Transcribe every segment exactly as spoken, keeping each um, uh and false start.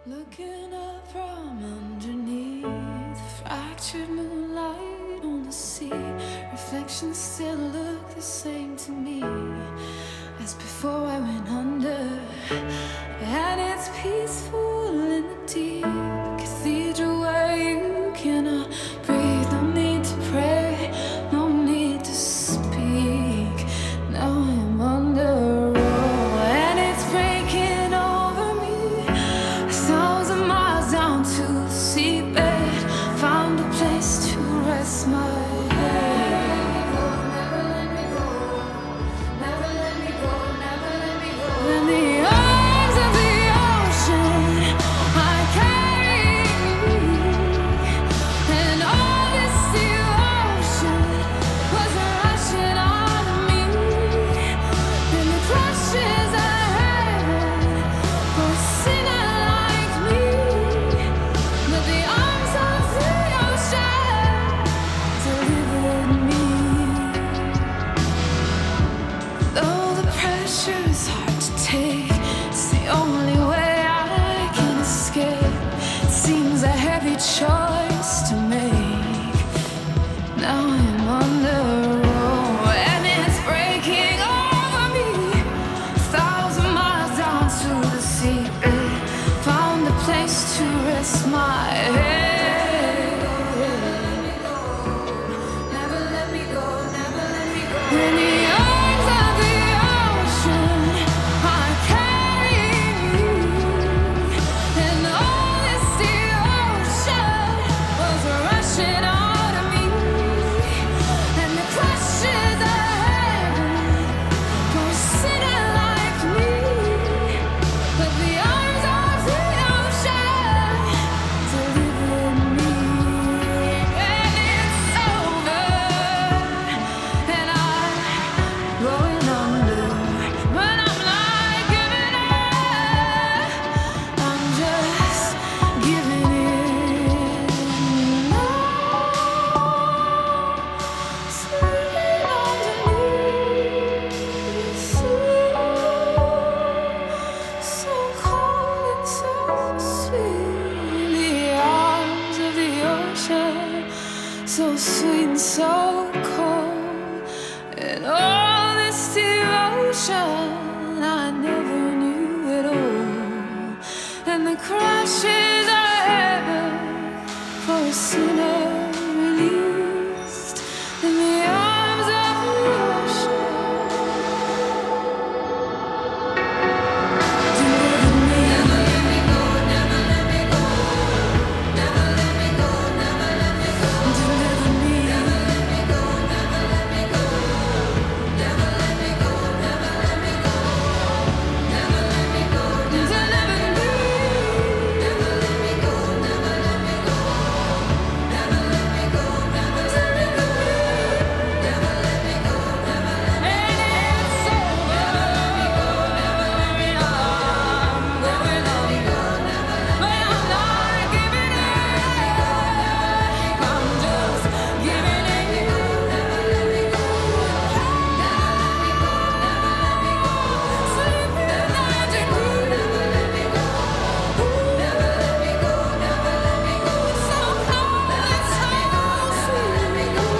Looking up from underneath, fractured moonlight on the sea. Reflections still look the same to me as before I went under. And it's peaceful in the deep cathedral where you cannot breathe. No need to pray, no need to speak. Now I'm under. Choice to make. Now I'm under, oh, and it's breaking over me. A thousand miles down to the seabed, found a place to rest my head. Never let me go, never let me go. In the arms of the ocean, I carry you, and all this rushing out of me, and the crushes ahead for a sinner like me. But the arms of the ocean delivered me, and it's over, and I'm going under. But I'm not giving up, I'm just giving in. So sweet and so cold, and all this devotion I never knew at all. And the crashes I ever for a sinner released in the arms of the ocean. Delivered me. Never let me go, never let me go, never let me go, never let me go. Delivered me. Never let me go, never let me go, never let me go, never let me go, never let me go. Delivered me. Never let me go, never let me go, never let me go, never let me go, never let me go, never let me go. And it's over. Never let me go, never let me go, never let me go, never let me go. But I'm not giving up, I'm just giving in. Never let me go, never let me go, never let me go. Sleeping magic, never let me go, never let me go, never let me go. So cold and so sweet. Never let me go.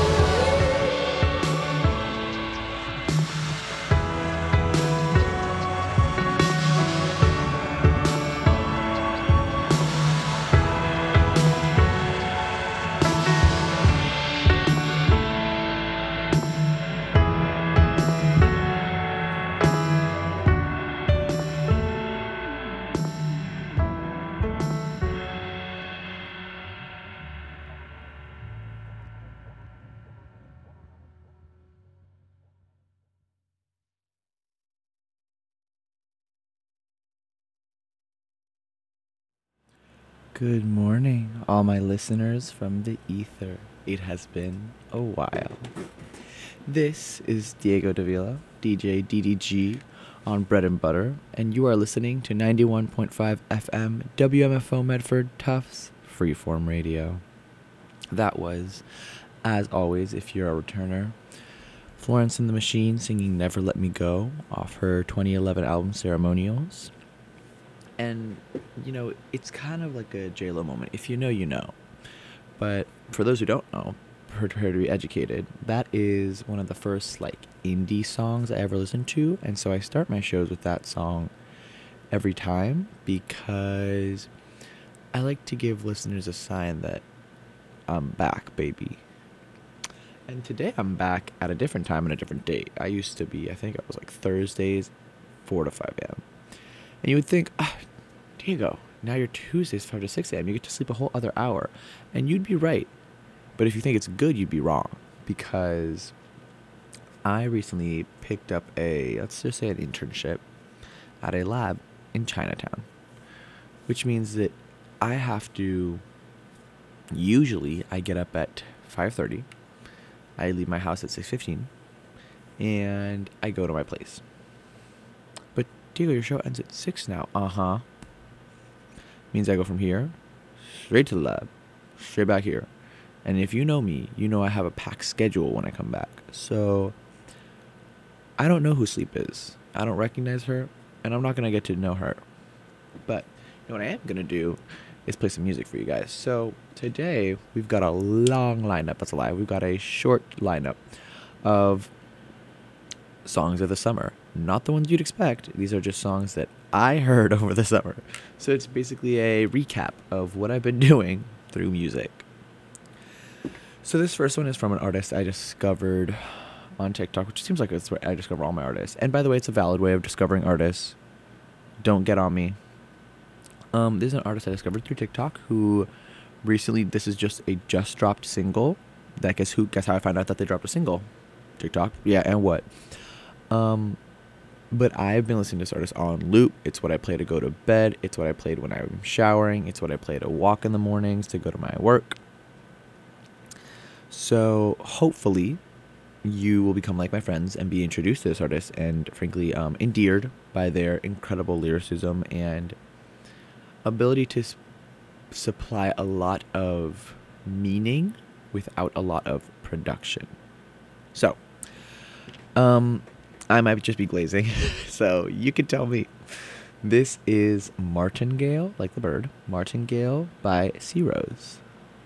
Good morning, all my listeners from the ether. It has been a while. This is Diego Davila, D J D D G on Bread and Butter, and you are listening to ninety-one point five F M W M F O Medford Tufts Freeform Radio. That was, as always, if you're a returner, Florence and the Machine singing Never Let Me Go off her twenty eleven album Ceremonials. And, you know, it's kind of like a J-Lo moment. If you know, you know. But for those who don't know, Prepare to Be Educated, that is one of the first, like, indie songs I ever listened to. And so I start my shows with that song every time because I like to give listeners a sign that I'm back, baby. And today I'm back at a different time and a different date. I used to be, I think it was like Thursdays, four to five a.m. And you would think, ah, Diego, now you're Tuesdays, five to six a.m. You get to sleep a whole other hour. And you'd be right. But if you think it's good, you'd be wrong. Because I recently picked up a, let's just say an internship at a lab in Chinatown. Which means that I have to, usually I get up at five thirty. I leave my house at six fifteen. And I go to my place. But Diego, your show ends at six now. Uh-huh. Means I go from here, straight to the lab, straight back here. And if you know me, you know I have a packed schedule when I come back. So I don't know who Sleep is. I don't recognize her, and I'm not going to get to know her. But you know what I am going to do is play some music for you guys. So today we've got a long lineup. That's a lie. We've got a short lineup of songs of the summer. Not the ones you'd expect. These are just songs that I heard over the summer. So it's basically a recap of what I've been doing through music. So this first one is from an artist I discovered on TikTok, which seems like it's where I discover all my artists. And by the way, it's a valid way of discovering artists. Don't get on me. Um, this is an artist I discovered through TikTok who recently, this is just a just dropped single. That guess who? Guess how I found out that they dropped a single? TikTok. Yeah, and what? Um, but I've been listening to this artist on loop. It's what I play to go to bed. It's what I played when I'm showering. It's what I play to walk in the mornings to go to my work. So hopefully you will become like my friends and be introduced to this artist and frankly um, endeared by their incredible lyricism and ability to s- supply a lot of meaning without a lot of production. So, um, I might just be glazing, so you can tell me. This is Martingale, like the bird, Martingale by Sea Rose.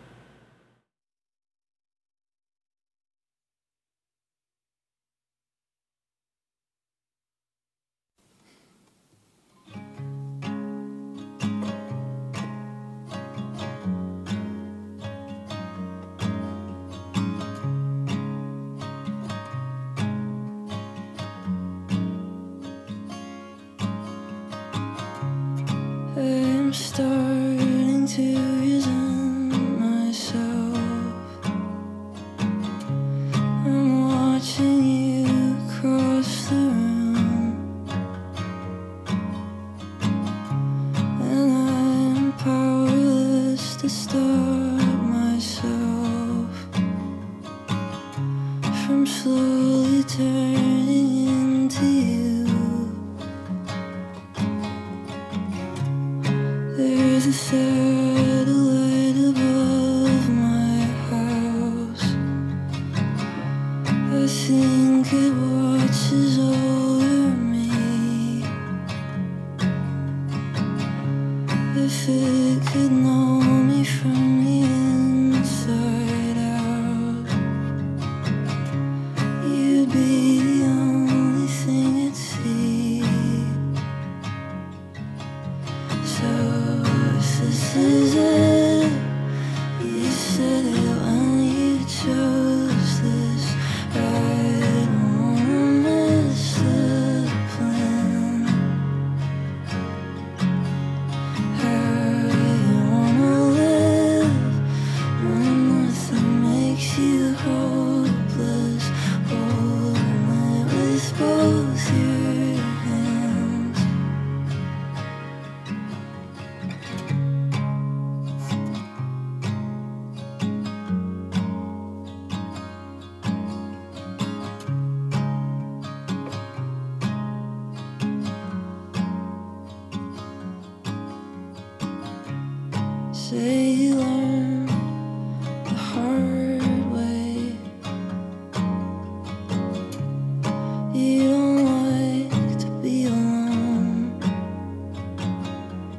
I'm starting to resent myself. I'm watching you across the room, and I'm powerless to stop myself from slowly turning into you. There's a satellite above my house. I think it watches over me. If it could know me from the inside out, you'd be the only thing it'd see. So this is it. You said it when you chose this. I don't wanna miss the plan. How you wanna live when nothing makes you hopeless. Holding it with both your hands. Say you learned the hard way. You don't like to be alone.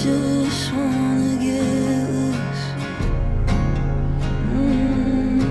just wanna get loose. Mm-hmm.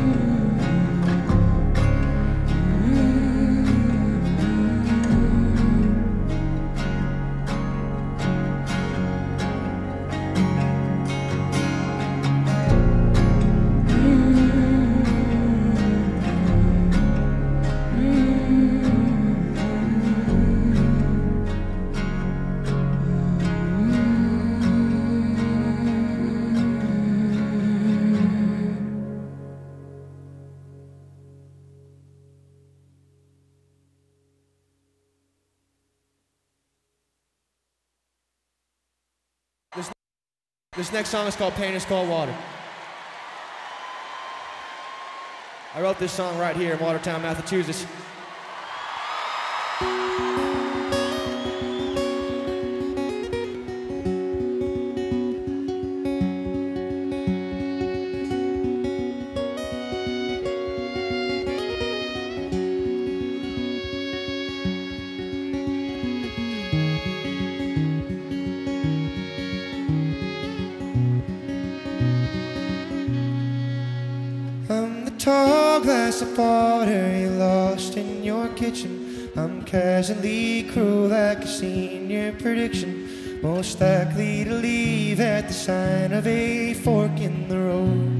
This, this next song is called Pain is Cold Water. I wrote this song right here in Watertown, Massachusetts. I'm the tall glass of water you lost in your kitchen. I'm casually cruel like a senior prediction. Most likely to leave at the sign of a fork in the road.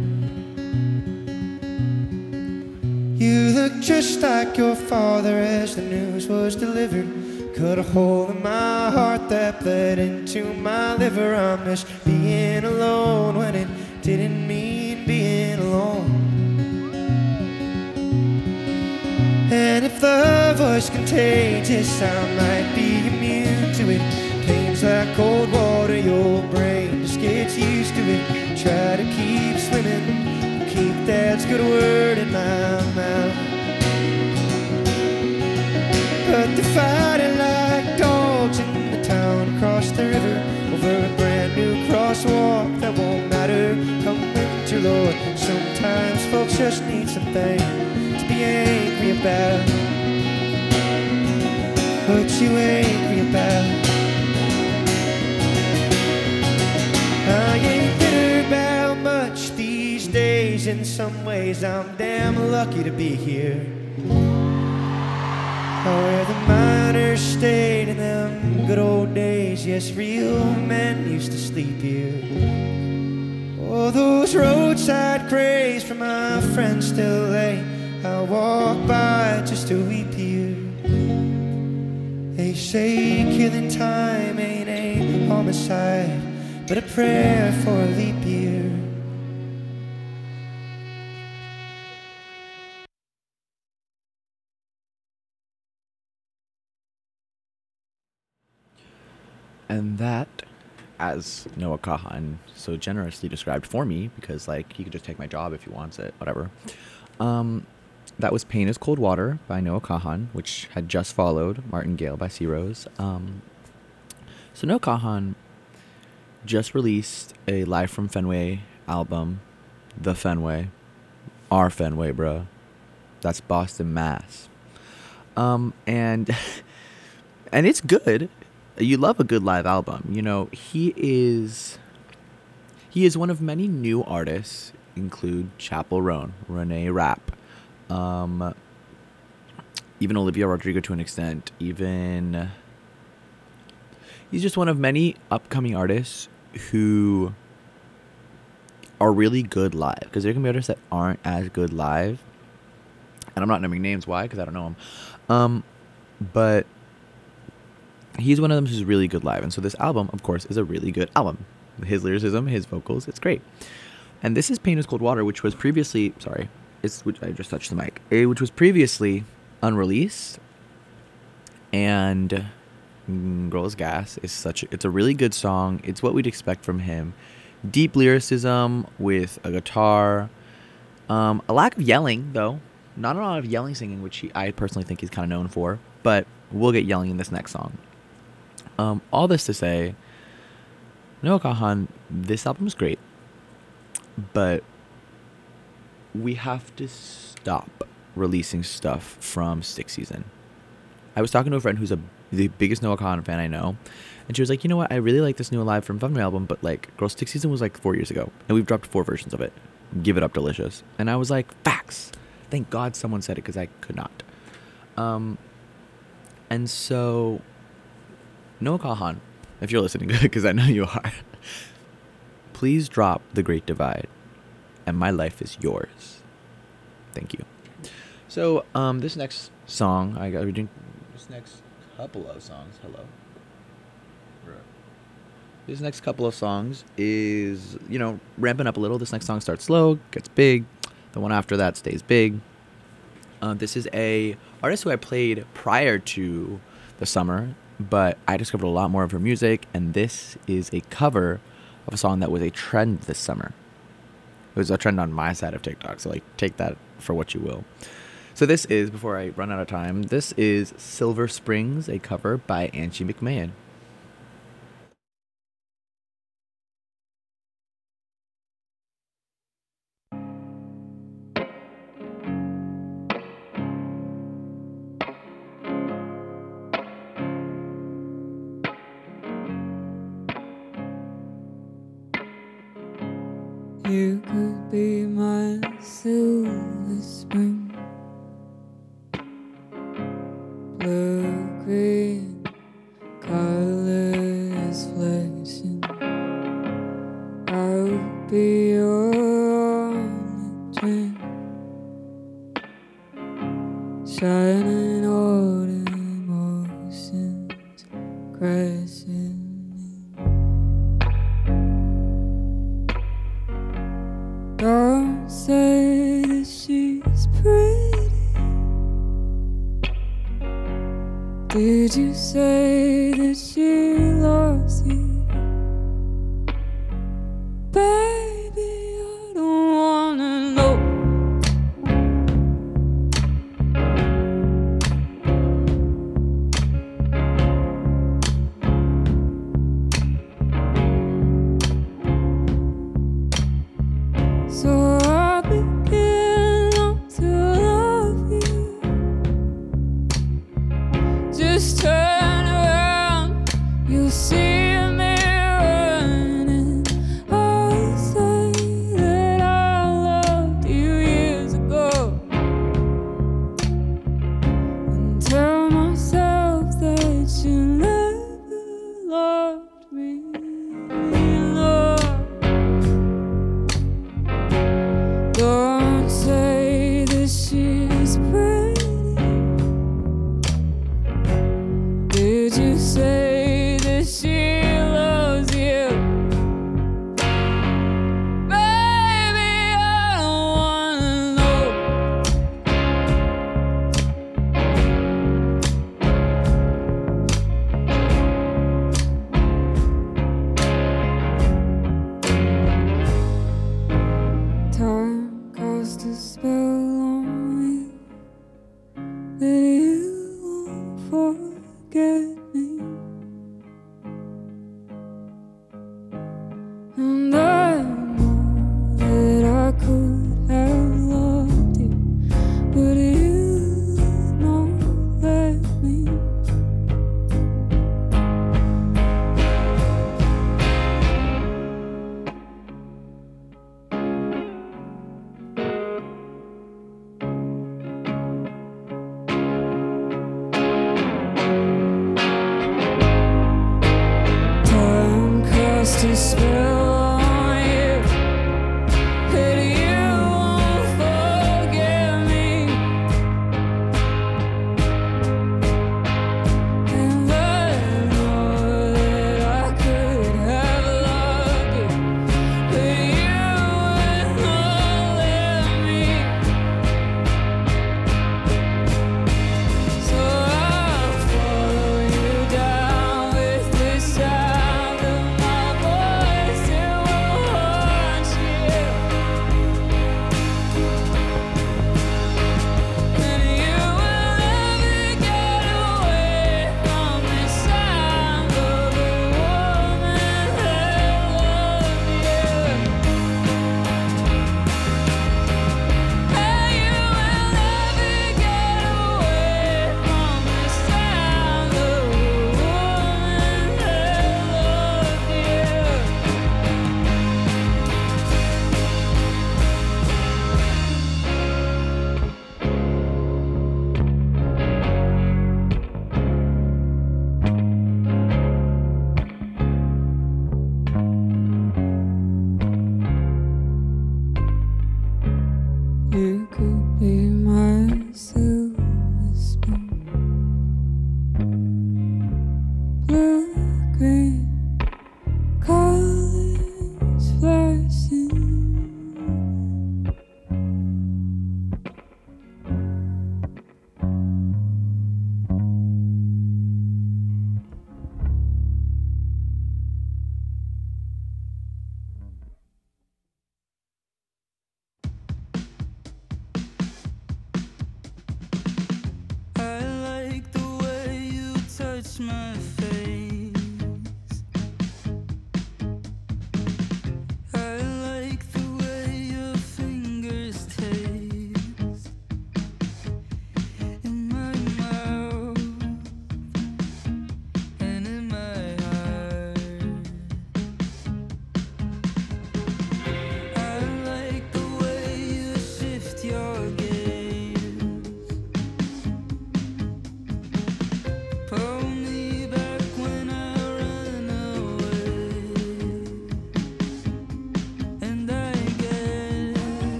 You look just like your father as the news was delivered. Cut a hole in my heart that bled into my liver. I'm just being alone when it didn't mean being alone. And if love was contagious, I might be immune to it. Pain's like cold water, your brain just gets used to it. Try to keep swimming, keep Dad's good word in my mouth. But they're fighting like dogs in the town across the river, over a brand new crosswalk that won't matter come winter, Lord. Sometimes folks just need something to be angry about. What you angry about? I ain't bitter about much these days. In some ways I'm damn lucky to be here, where the miners stayed in them good old days. Yes, real men used to sleep here. Oh, those roadside graves for my friends still lay. I walk by just to weep here. They say killing time ain't a homicide, but a prayer for a leap year. And that, as Noah Kahan so generously described for me, because like he could just take my job if he wants it, whatever. Um, that was "Pain is Cold Water" by Noah Kahan, which had just followed "Martingale" by C Rose. Um, so Noah Kahan just released a Live from Fenway album, The Fenway, our Fenway, bruh. That's Boston, Mass. Um, and and it's good. You love a good live album. You know, he is he is one of many new artists, include Chappell Roan, Renee Rapp, um, even Olivia Rodrigo to an extent. Even he's just one of many upcoming artists who are really good live, because there can be artists that aren't as good live, and I'm not naming names. Why? Because I don't know them. Um, but he's one of them who's really good live. And so this album, of course, is a really good album. His lyricism, his vocals, it's great. And this is "Pain is Cold Water," which was previously, sorry, it's which I just touched the mic, eh, which was previously unreleased. And mm, Girl is Gas is such a, it's a really good song. It's what we'd expect from him. Deep lyricism with a guitar. Um, a lack of yelling, though. Not a lot of yelling singing, which he, I personally think he's kind of known for. But we'll get yelling in this next song. Um, all this to say, Noah Kahan, this album is great, but we have to stop releasing stuff from Stick Season. I was talking to a friend who's a the biggest Noah Kahan fan I know. And she was like, you know what? I really like this new Alive from Fun album, but like Girls Stick Season was like four years ago. And we've dropped four versions of it. Give It Up Delicious. And I was like, facts. Thank God someone said it because I could not. Um, and so, Noah Kahan, if you're listening, because I know you are, please drop The Great Divide. And my life is yours. Thank you. So, um, this next song, I got reading this next couple of songs. Hello. This next couple of songs is, you know, ramping up a little. This next song starts slow, gets big. The one after that stays big. Uh, this is a artist who I played prior to the summer, but I discovered a lot more of her music, and this is a cover of a song that was a trend this summer. It was a trend on my side of TikTok, so like take that for what you will. So this is, before I run out of time, this is Silver Springs, a cover by Angie McMahon. You could be my silver spring, blue green colors flashing. I would be your only dream, shining all emotions crashing. Don't say that she's pretty. Did you say that she loves you? Baby, I don't wanna know. So I begin not to love you. Just turn around, you'll see me running. I say that I loved you years ago, and tell myself that you never loved me. No. Don't say that she's pretty. Did you say that she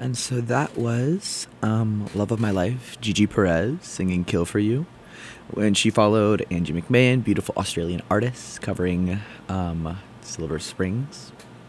And so that was um, Love of My Life, Gigi Perez singing Kill For You. When she followed Angie McMahon, beautiful Australian artist covering um, Silver Springs.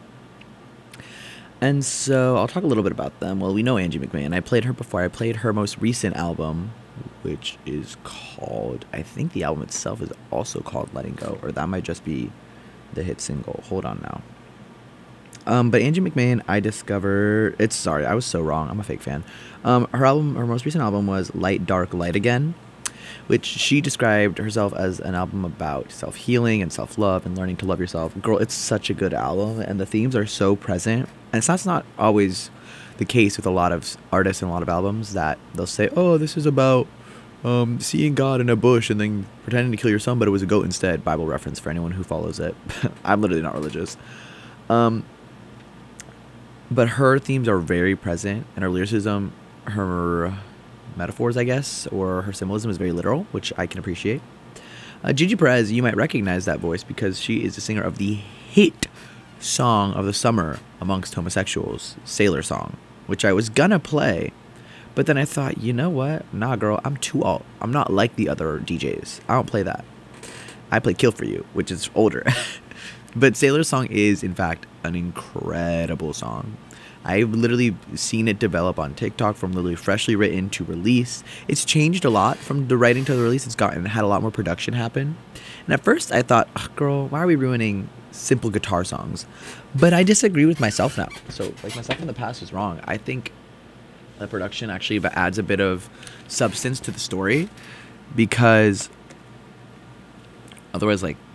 And so I'll talk a little bit about them. Well, we know Angie McMahon. I played her before. I played her most recent album, which is called, I think the album itself is also called Letting Go, or that might just be the hit single. Hold on now. Um, but Angie McMahon, I discovered, it's, sorry, I was so wrong. I'm a fake fan. Um, her album, her most recent album was Light, Dark, Light Again, which she described herself as an album about self-healing and self-love and learning to love yourself. Girl, it's such a good album, and the themes are so present. And it's that's not always the case with a lot of artists and a lot of albums, that they'll say, oh, this is about um, seeing God in a bush and then pretending to kill your son, but it was a goat instead. Bible reference for anyone who follows it. I'm literally not religious. Um, but her themes are very present, and her lyricism, her metaphors, I guess, or her symbolism is very literal, which I can appreciate. Uh, Gigi Perez, you might recognize that voice because she is the singer of the hit song of the summer amongst homosexuals, Sailor Song, which I was gonna play, but then I thought, you know what? Nah, girl, I'm too old. I'm not like the other D Js. I don't play that. I play Kill For You, which is older. But Sailor Song is, in fact, an incredible song. I've literally seen it develop on TikTok from literally freshly written to release. It's changed a lot from the writing to the release. It's gotten had a lot more production happen. And at first I thought, oh, girl, why are we ruining simple guitar songs? But I disagree with myself now. So like myself in the past was wrong. I think the production actually adds a bit of substance to the story, because otherwise, like,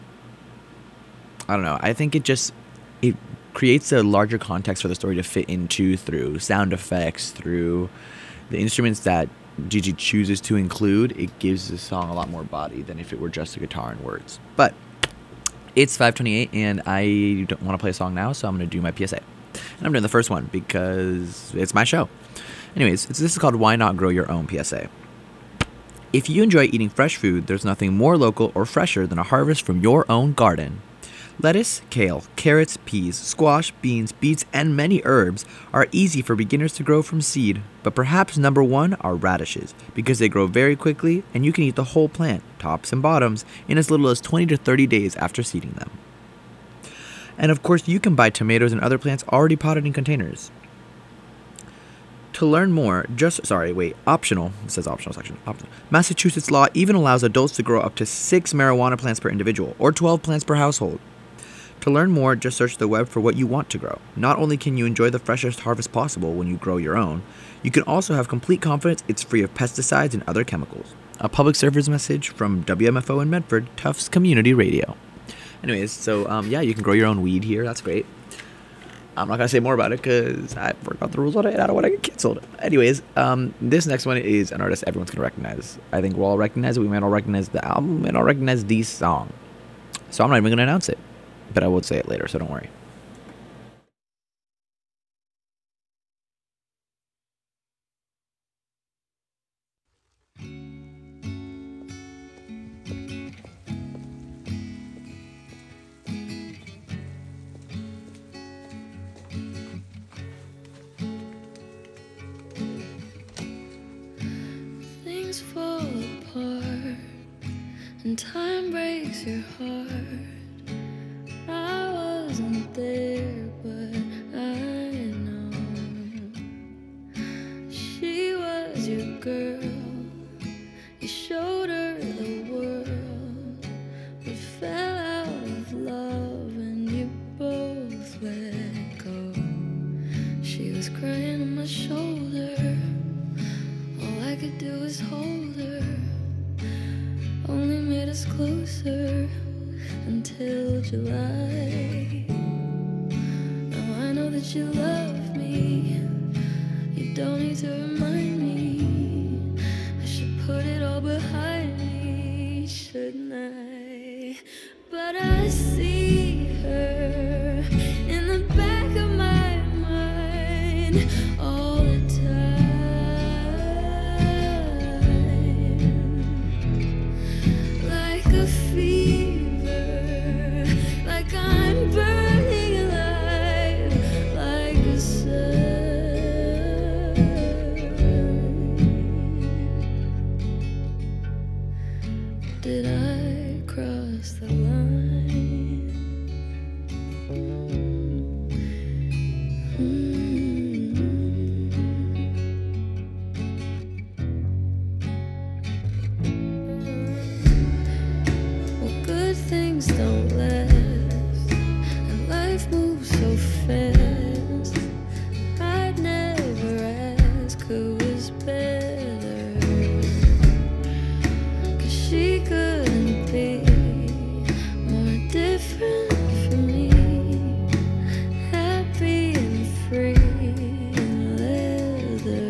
I don't know. I think it just, it creates a larger context for the story to fit into through sound effects, through the instruments that Gigi chooses to include. It gives the song a lot more body than if it were just a guitar and words. But it's five twenty-eight and I don't want to play a song now, so I'm going to do my P S A. And I'm doing the first one because it's my show. Anyways, it's, this is called Why Not Grow Your Own P S A. If you enjoy eating fresh food, there's nothing more local or fresher than a harvest from your own garden. Lettuce, kale, carrots, peas, squash, beans, beets, and many herbs are easy for beginners to grow from seed, but perhaps number one are radishes, because they grow very quickly and you can eat the whole plant, tops and bottoms, in as little as twenty to thirty days after seeding them. And of course, you can buy tomatoes and other plants already potted in containers. To learn more, just, sorry, wait, optional, it says optional section, optional. Massachusetts law even allows adults to grow up to six marijuana plants per individual, or twelve plants per household. To learn more, just search the web for what you want to grow. Not only can you enjoy the freshest harvest possible when you grow your own, you can also have complete confidence it's free of pesticides and other chemicals. A public service message from W M F O in Medford, Tufts Community Radio. Anyways, so um, yeah, you can grow your own weed here. That's great. I'm not going to say more about it because I forgot the rules on it and I don't want to get canceled. Anyways, um, this next one is an artist everyone's going to recognize. I think we'll all recognize it. We might all recognize the album. We might all recognize the song. So I'm not even going to announce it. But I will say it later, so don't worry. Things fall apart and time breaks your heart. I wasn't there, but I know she was your girl. You showed her the world, but fell out of love and you both let go. She was crying on my shoulder. All I could do was hold her. Only made us closer until July. Now I know that you love me. You don't need to remind me. I should put it all behind me, shouldn't I? But I see her in the back of my mind all the time. Like a fever, like I'm burning alive, like a sun. did I cross the line? Mm. Well, good things don't last, and life moves so fast. I'd never ask who was better, 'cause she couldn't be more different from me. Happy and free in leather.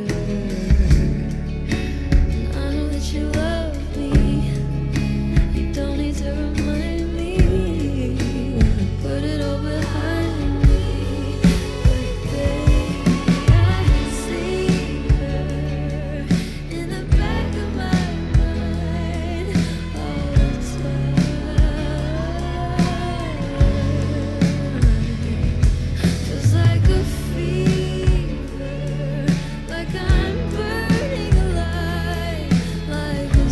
And I know that you love me. You don't need to remind me. Wanna put it all behind me. But baby, I see her in the back of my mind all the time. Feels like a fever, like I'm burning alive, like a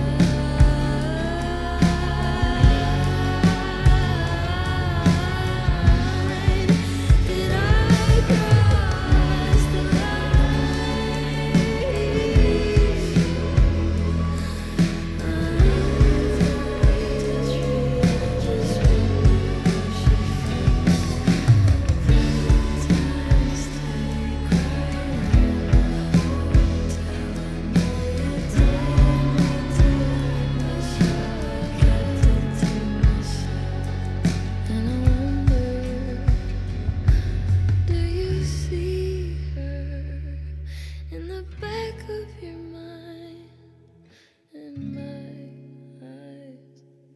sign. Did I cross the line? And I wonder, do you see her in the back of your mind, in my eyes?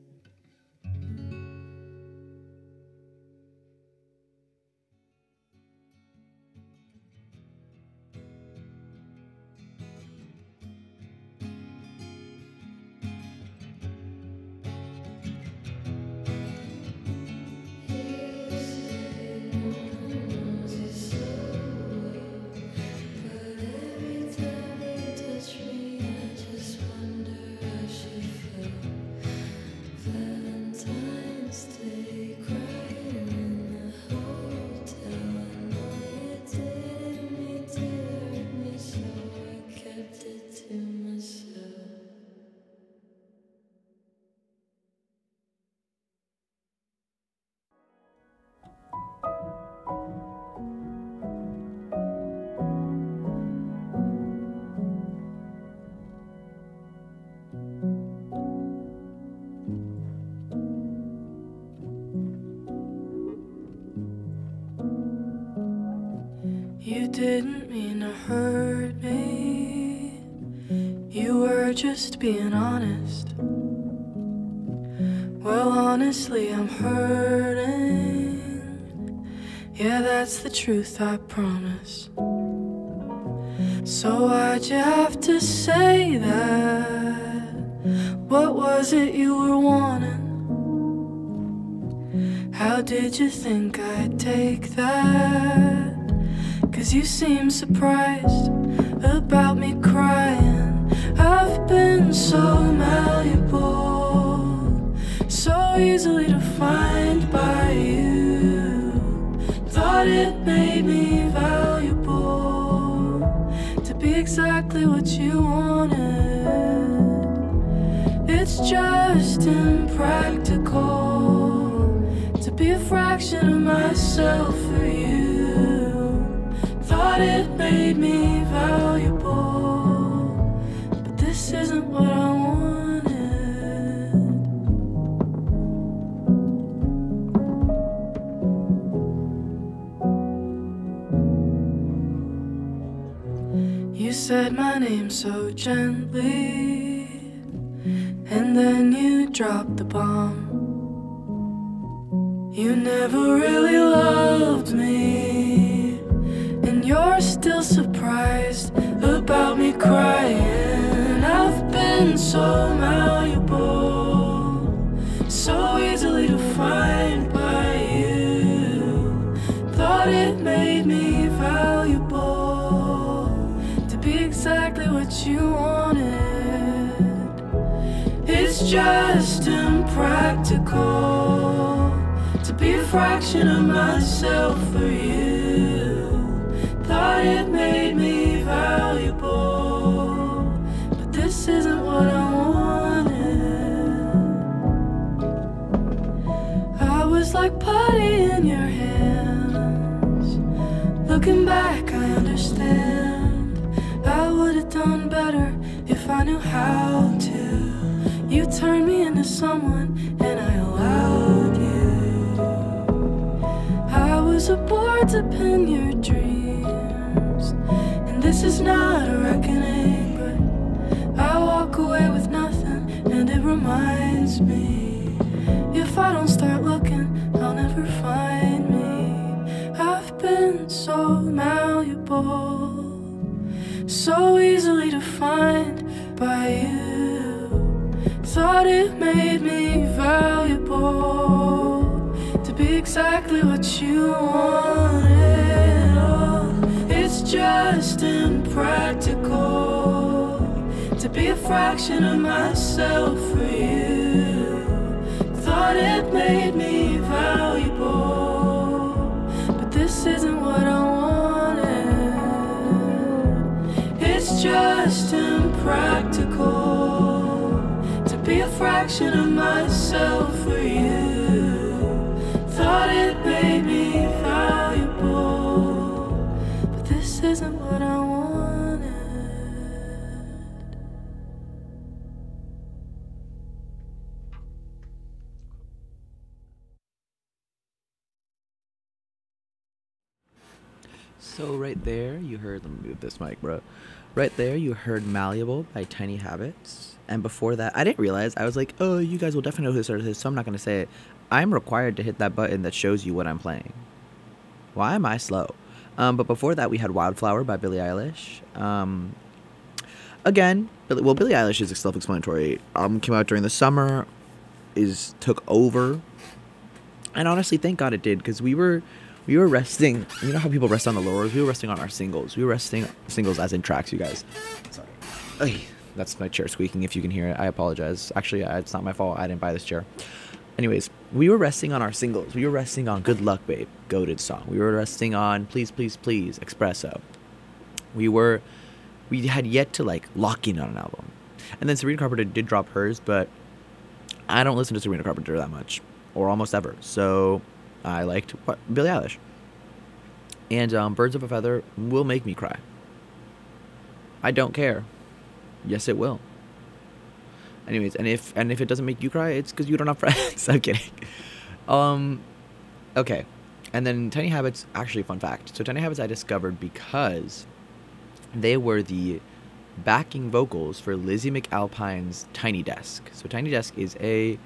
But every time you touch me, I just wonder how she felt. Valentine's Day, crying in the hotel. I know you didn't mean to hurt me, so I kept it to myself. You didn't mean to hurt me. You were just being honest. Well, honestly, I'm hurting. Yeah, that's the truth, I promise. So why'd you have to say that? What was it you were wanting? How did you think I'd take that? 'Cause you seem surprised about me crying. I've been so malleable, so easily defined by you. Thought it made me valuable to be exactly what you wanted. It's just impractical to be a fraction of myself for you. Thought it made me valuable, but this isn't what I wanted. You said my name so gently, and then you dropped the bomb. You never really loved me, and you're still surprised about me crying. I've been so malleable, so easily defined by you. Thought it made me valuable to be exactly what you wanted. It's just impractical to be a fraction of myself for you. Thought it made me valuable, but this isn't what I wanted. I was like putty in your hands. Looking back, I understand. I would have done better if I knew how to. You turned me into someone, and I allowed you. I was aboard to pin your dreams, and this is not a reckoning, but I walk away with nothing, and it reminds me, if I don't start looking, I'll never find me. I've been so malleable, so easily defined by you. Thought it made me valuable to be exactly what you wanted. Oh, it's just impractical to be a fraction of myself for you. Thought it made me valuable, but this isn't what I wanted. It's just impractical to be a fraction of myself for you. Thought it made me valuable, but this isn't what I wanted. So right there, you heard. Let me move this mic, bro. Right there, you heard "Malleable" by Tiny Habits, and before that, I didn't realize. I was like, "Oh, you guys will definitely know who this artist is," so I'm not gonna say it. I'm required to hit that button that shows you what I'm playing. Why am I slow? Um, but before that, we had "Wildflower" by Billie Eilish. Um, again, Billie- well, Billie Eilish is self-explanatory. Album came out during the summer, is took over, and honestly, thank God it did, because we were. We were resting. You know how people rest on the laurels? We were resting on our singles. We were resting singles as in tracks, you guys. Sorry. Ay, that's my chair squeaking. If you can hear it, I apologize. Actually, uh, it's not my fault. I didn't buy this chair. Anyways, we were resting on our singles. We were resting on "Good Luck, Babe," goated song. We were resting on "Please, Please, Please," Espresso. We were, we had yet to like lock in on an album. And then Sabrina Carpenter did drop hers, but I don't listen to Sabrina Carpenter that much, or almost ever. So I liked what, Billie Eilish. And um, "Birds of a Feather" will make me cry. I don't care. Yes, it will. Anyways, and if and if it doesn't make you cry, it's because you don't have friends. I'm kidding. Um, okay. And then Tiny Habits, actually, fun fact. So Tiny Habits I discovered because they were the backing vocals for Lizzie McAlpine's Tiny Desk. So Tiny Desk is a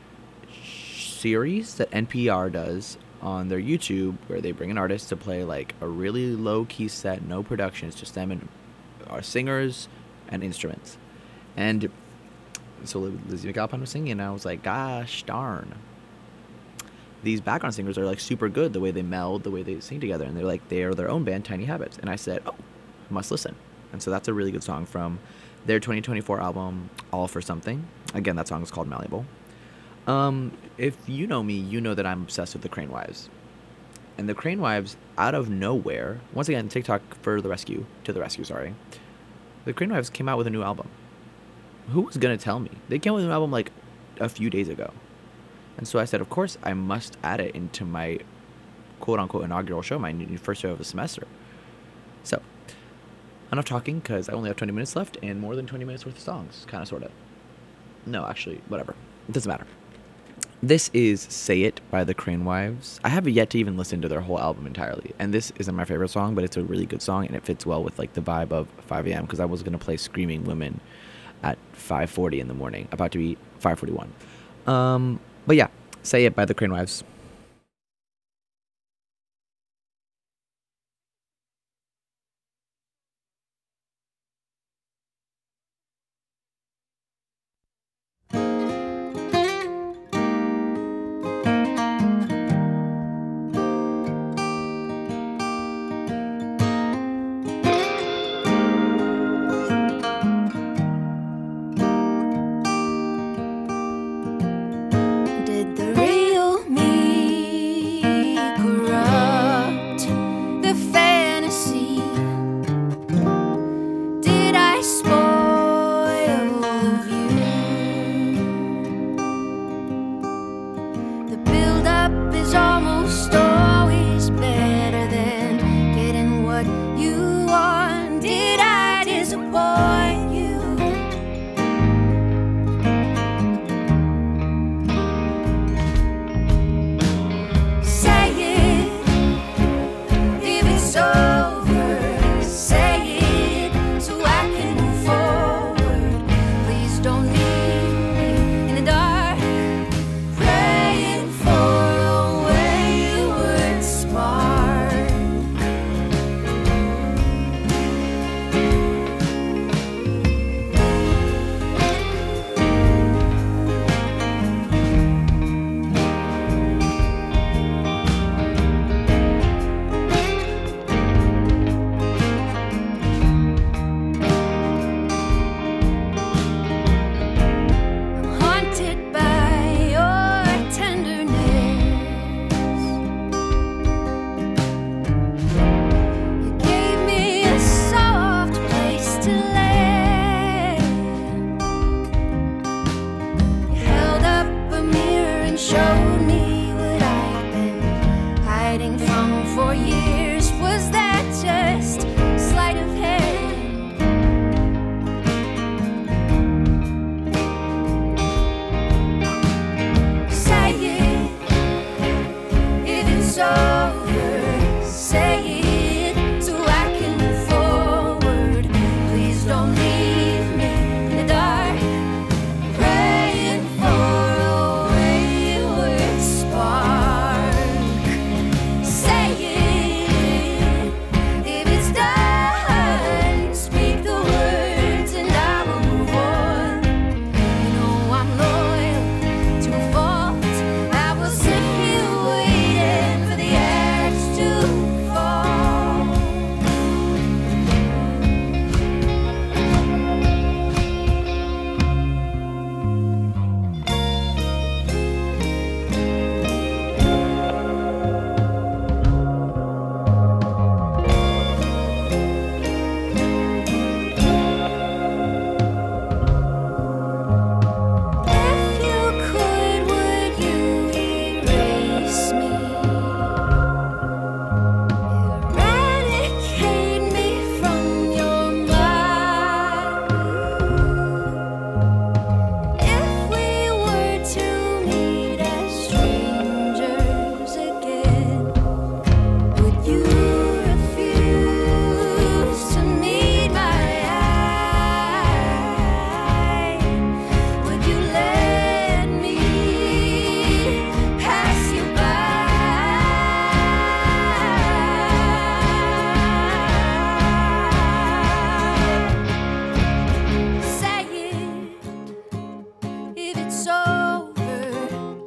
series that N P R does on their YouTube where they bring an artist to play like a really low key set, no production. It's just them and our singers and instruments. And so Lizzie McAlpine was singing, and I was like, gosh darn. These background singers are like super good, the way they meld, the way they sing together, and they're like, they are their own band, Tiny Habits. And I said, oh, must listen. And so that's a really good song from their twenty twenty-four album, All for Something. Again, that song is called Malleable. Um, if you know me, you know that I'm obsessed with the Crane Wives. And the Crane Wives, out of nowhere, once again, TikTok for the rescue, to the rescue, sorry. The Crane Wives came out with a new album. Who was going to tell me? They came out with an album like a few days ago. And so I said, of course, I must add it into my quote-unquote inaugural show, my first show of the semester. So, enough talking, because I only have twenty minutes left and more than twenty minutes worth of songs. Kind of, sort of. No, actually, whatever. It doesn't matter. This is "Say It" by the Crane Wives. I have yet to even listen to their whole album entirely. And this isn't my favorite song, but it's a really good song, and it fits well with like the vibe of five a.m. because I was going to play "Screaming Women" at five forty in the morning, about to be five forty-one. Um, but yeah, "Say It" by the Crane Wives.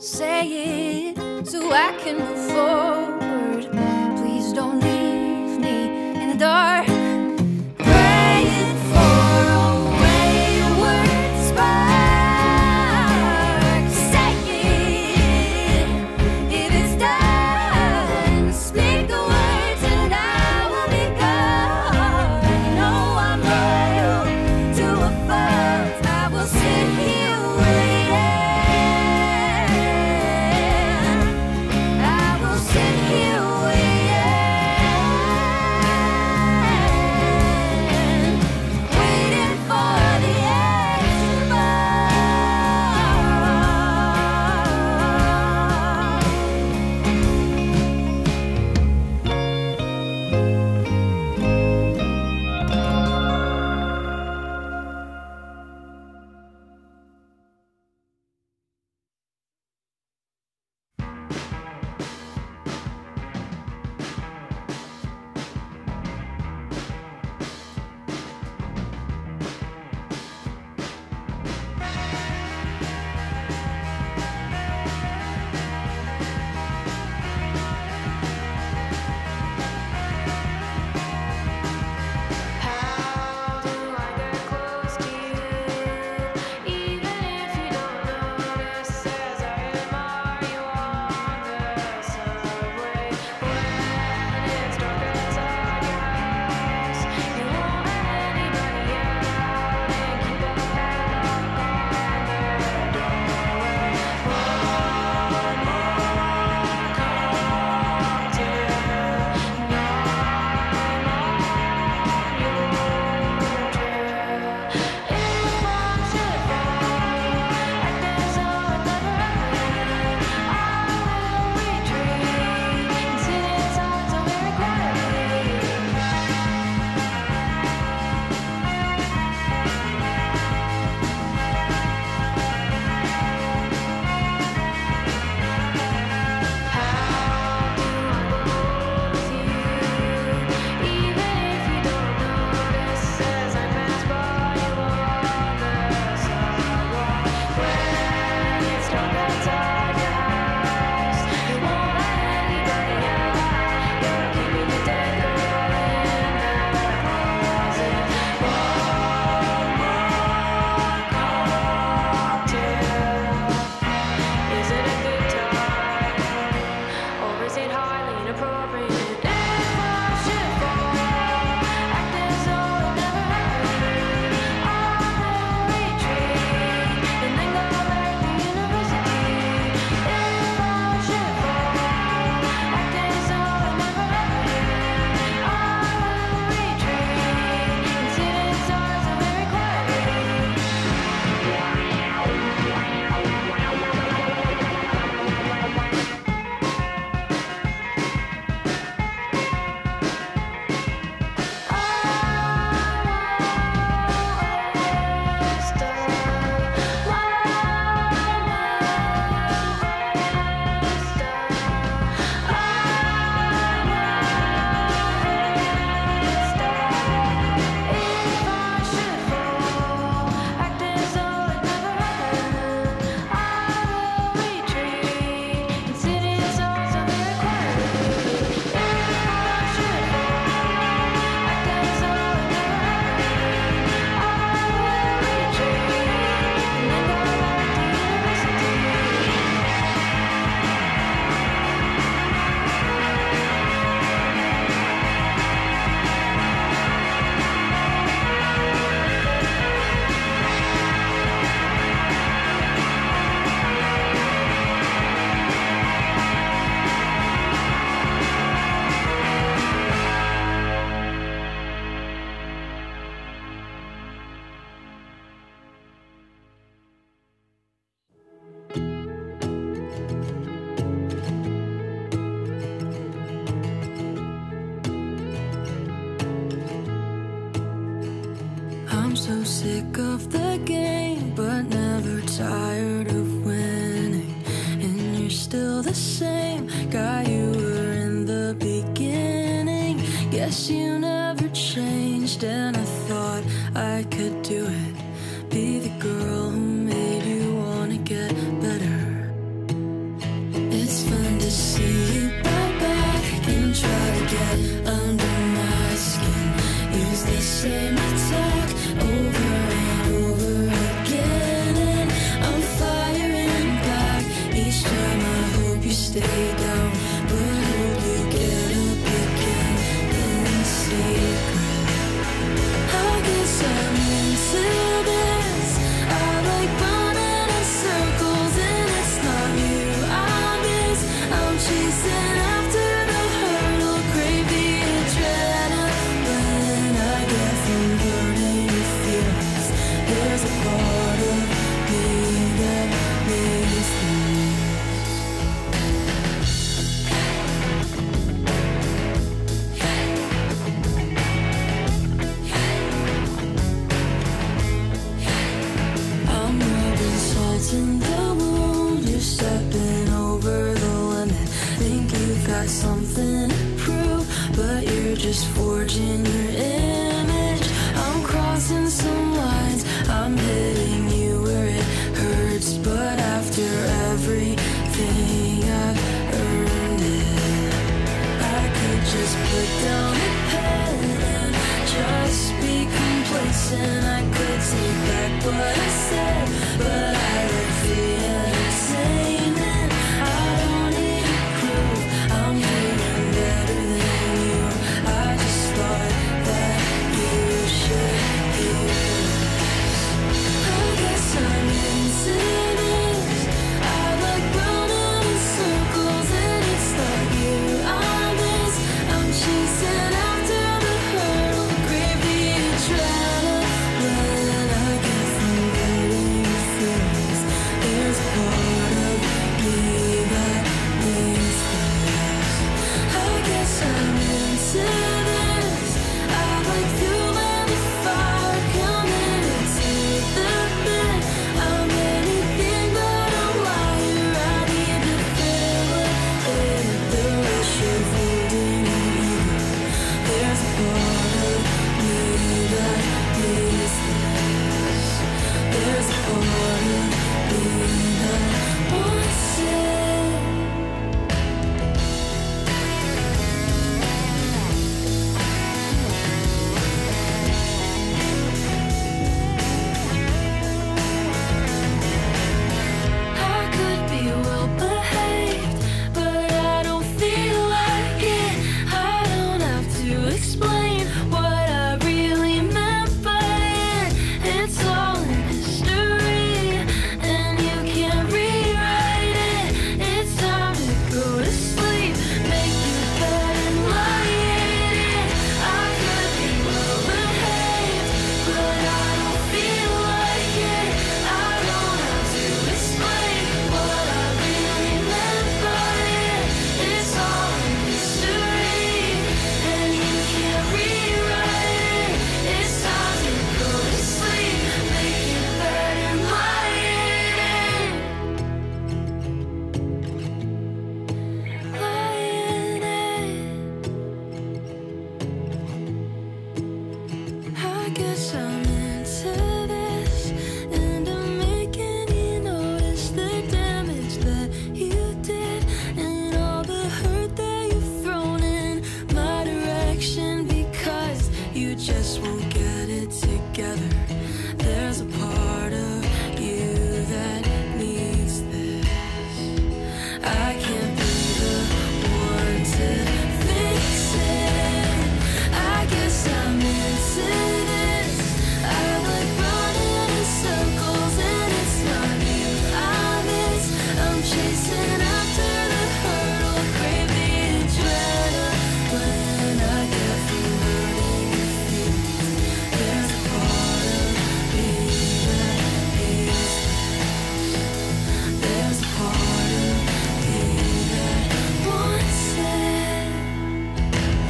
say it so I can move forward. Please don't leave me in the dark, praying for a wayward spark. Say it if it's done. Speak the words and I will be gone. No, I'm loyal to a fault. I will sit here waiting. I will sit here waiting, waiting for the extra How do I get close to you? Even if you don't notice, as I admire you on the subway. When it's dark outside your house, you won't let anybody out and keep a padlock on the doorway. One more cocktail, now I'm on your trail. If I should fall, act as though it never happened, I will retreat and sit inside so very quietly. How do I go with you? Even if you don't notice, as I pass by you on the sidewalk. When it's dark outside your house, you won't let anybody out. You're keeping the dead girl in the closet. One more cocktail. Is it a good time, or is it highly inappropriate? If I should fall, act as though it never happened, I will retreat and then go back to university. If I should fall, act as though it never happened, I will retreat and sit inside so very quietly. I'm so sick of the game, but never tired of winning. And you're still the same guy you were in the beginning. Guess you never changed, and I thought I could do it. Be the girl who made you wanna get better. just forging your image. I'm crossing some lines, I'm hitting you where it hurts, but after everything I've earned it, I could just put down the pen and just be complacent. I could take back what I said, but I like feeling insane, and I don't need to prove I'm doing better than you. I just thought that you should hear this. I guess I'm into this. I like running in circles, and it's not you I miss. I'm chasing after the hurdle, crave the adrenaline I get from getting your feelings. There's a part of me that needs this. I guess I'm into this. I like fueling the fire, coming into the bit. I'm anything but a liar. I need to feel it, the rush of holding you eager. There's a part of me that needs this. There's a part of me that wants it. I could be well behaved, but I don't feel like it. I don't have to explain what I really meant by it. It's all in history, and you can't rewrite it. It's time to go to sleep, make your bed and lie in it. I could be well behaved, but I don't feel like it. I don't have to explain what I really meant by it. It's all in history, and you can't rewrite it. It's time to go to sleep, make your bed and lie in it. Lie in it. I guess I'm into this, and I'm making you notice the damage that you did, and all the hurt that you've thrown in my direction, because you just won't get it together. There's a part of you that needs this. I can't be the one to fix it. I guess I'm into this. I like running in circles, and it's not you I miss. I'm chasing after the hurdle, crave the adrenaline I get from hurting your feelings. There's a part of me that needs this. There's a part of me that wants it.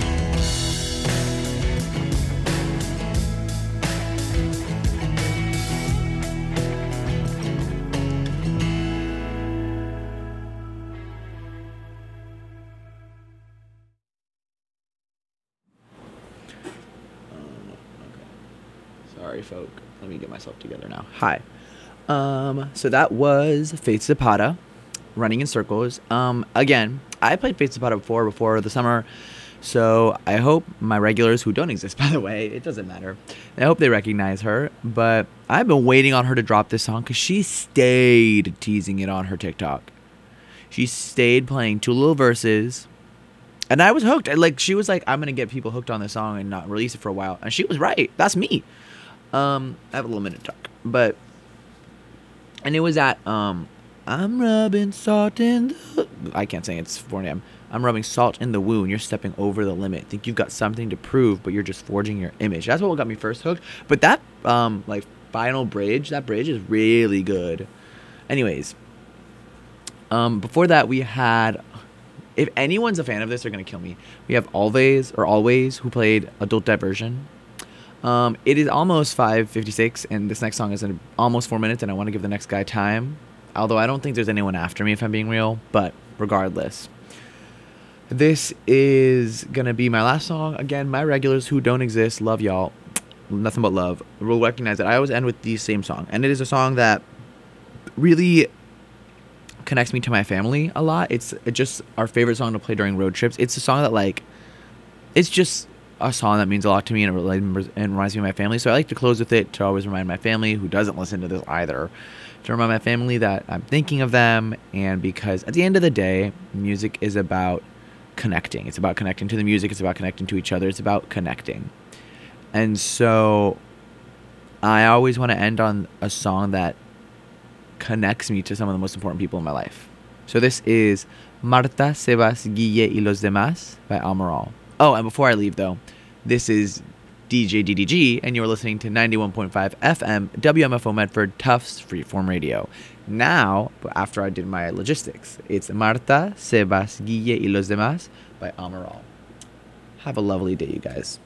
Sorry, folk. Let me get myself together now. Hi. Um, so that was Faith Zapata, Running in Circles. Um, again, I played Faith Zapata before, before the summer, so I hope my regulars, who don't exist, by the way, it doesn't matter, I hope they recognize her, but I've been waiting on her to drop this song because she stayed teasing it on her TikTok. She stayed playing two little verses, and I was hooked. Like, she was like, I'm going to get people hooked on this song and not release it for a while, and she was right. That's me. Um, I have a little minute to talk, but, and it was at, um, I'm rubbing salt in the, I can't sing, it's four a.m. I'm rubbing salt in the wound, you're stepping over the limit, think you've got something to prove, but you're just forging your image. That's what got me first hooked, but that, um, like, final bridge, that bridge is really good. Anyways, um, before that, we had, if anyone's a fan of this, they're gonna kill me. We have Always, or Always, who played Adult Diversion. Um, it is almost five fifty-six, and this next song is in almost four minutes, and I want to give the next guy time. Although I don't think there's anyone after me, if I'm being real, but regardless. This is going to be my last song. Again, my regulars who don't exist, love y'all. Nothing but love. Will recognize that I always end with the same song. And it is a song that really connects me to my family a lot. It's just our favorite song to play during road trips. It's a song that, like, it's just a song that means a lot to me, and it remembers, and reminds me of my family. So I like to close with it to always remind my family, who doesn't listen to this either, to remind my family that I'm thinking of them. And because at the end of the day, music is about connecting. It's about connecting to the music. It's about connecting to each other. It's about connecting. And so I always want to end on a song that connects me to some of the most important people in my life. So this is Marta, Sebas, Guille y los demás by Amaral. Oh, and before I leave, though, this is D J D D G, and you're listening to ninety-one point five F M W M F O Medford Tufts Freeform Radio. Now, after I did my logistics, it's Marta, Sebas, Guille y los demás by Amaral. Have a lovely day, you guys.